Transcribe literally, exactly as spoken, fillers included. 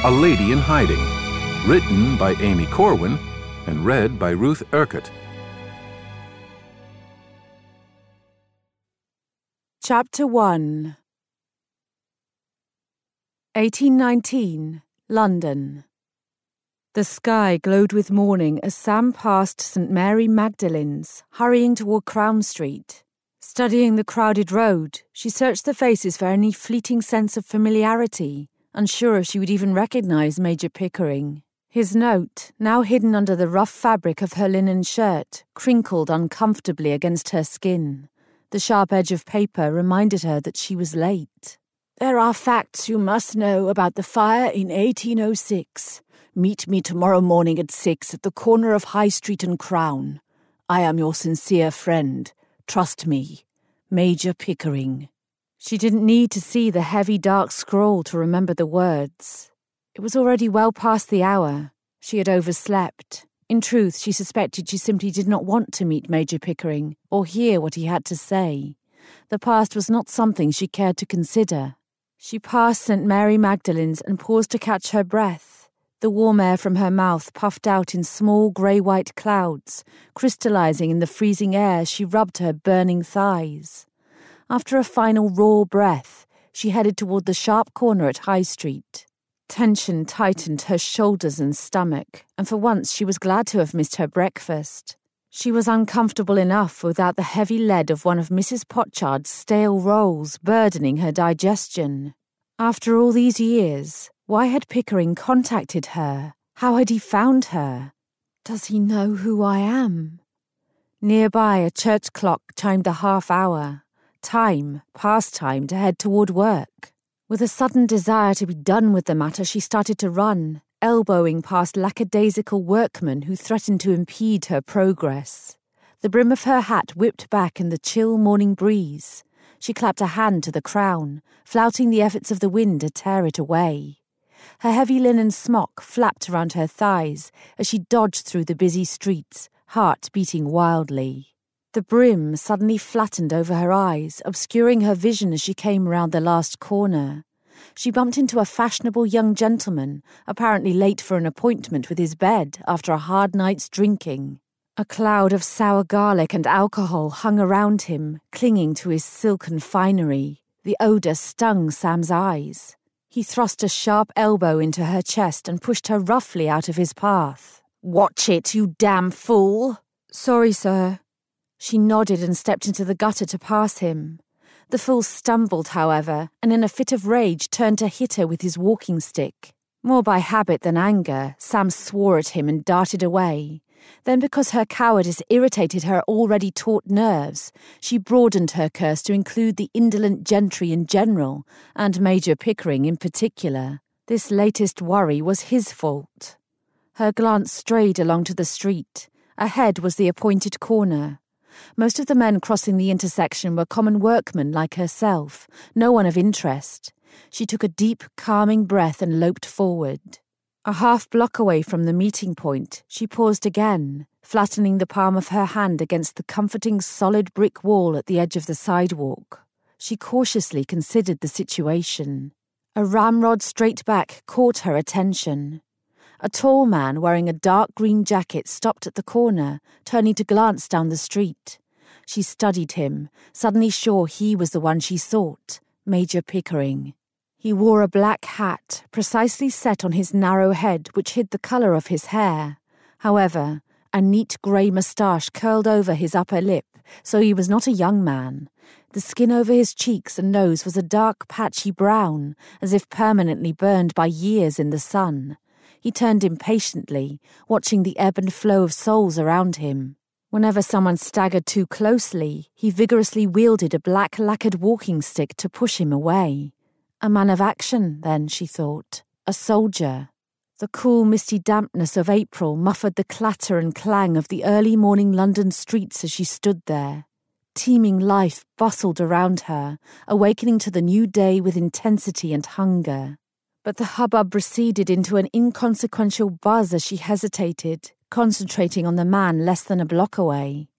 A Lady in Hiding, written by Amy Corwin and read by Ruth Urquhart. Chapter one. eighteen nineteen, London. The sky glowed with morning as Sam passed Saint Mary Magdalene's, hurrying toward Crown Street. Studying the crowded road, she searched the faces for any fleeting sense of familiarity, unsure if she would even recognize Major Pickering. His note, now hidden under the rough fabric of her linen shirt, crinkled uncomfortably against her skin. The sharp edge of paper reminded her that she was late. "There are facts you must know about the fire in eighteen oh six. Meet me tomorrow morning at six at the corner of High Street and Crown. I am your sincere friend. Trust me. Major Pickering." She didn't need to see the heavy dark scroll to remember the words. It was already well past the hour. She had overslept. In truth, she suspected she simply did not want to meet Major Pickering or hear what he had to say. The past was not something she cared to consider. She passed Saint Mary Magdalene's and paused to catch her breath. The warm air from her mouth puffed out in small grey-white clouds, crystallizing in the freezing air as she rubbed her burning thighs. After a final raw breath, she headed toward the sharp corner at High Street. Tension tightened her shoulders and stomach, and for once she was glad to have missed her breakfast. She was uncomfortable enough without the heavy lead of one of Missus Potchard's stale rolls burdening her digestion. After all these years, why had Pickering contacted her? How had he found her? Does he know who I am? Nearby, a church clock chimed the half hour. Time, past time, to head toward work. With a sudden desire to be done with the matter, she started to run, elbowing past lackadaisical workmen who threatened to impede her progress. The brim of her hat whipped back in the chill morning breeze. She clapped a hand to the crown, flouting the efforts of the wind to tear it away. Her heavy linen smock flapped around her thighs as she dodged through the busy streets, heart beating wildly. The brim suddenly flattened over her eyes, obscuring her vision as she came round the last corner. She bumped into a fashionable young gentleman, apparently late for an appointment with his bed after a hard night's drinking. A cloud of sour garlic and alcohol hung around him, clinging to his silken finery. The odour stung Sam's eyes. He thrust a sharp elbow into her chest and pushed her roughly out of his path. "Watch it, you damn fool!" "Sorry, sir." She nodded and stepped into the gutter to pass him. The fool stumbled, however, and in a fit of rage turned to hit her with his walking stick. More by habit than anger, Sam swore at him and darted away. Then, because her cowardice irritated her already taut nerves, she broadened her curse to include the indolent gentry in general, and Major Pickering in particular. This latest worry was his fault. Her glance strayed along to the street. Ahead was the appointed corner. Most of the men crossing the intersection were common workmen like herself, no one of interest. She took a deep, calming breath and loped forward. A half block away from the meeting point, she paused again, flattening the palm of her hand against the comforting solid brick wall at the edge of the sidewalk. She cautiously considered the situation. A ramrod straight back caught her attention. A tall man wearing a dark green jacket stopped at the corner, turning to glance down the street. She studied him, suddenly sure he was the one she sought, Major Pickering. He wore a black hat, precisely set on his narrow head, which hid the colour of his hair. However, a neat grey moustache curled over his upper lip, so he was not a young man. The skin over his cheeks and nose was a dark patchy brown, as if permanently burned by years in the sun. He turned impatiently, watching the ebb and flow of souls around him. Whenever someone staggered too closely, he vigorously wielded a black lacquered walking stick to push him away. A man of action, then, she thought. A soldier. The cool, misty dampness of April muffled the clatter and clang of the early morning London streets as she stood there. Teeming life bustled around her, awakening to the new day with intensity and hunger. But the hubbub receded into an inconsequential buzz as she hesitated, concentrating on the man less than a block away.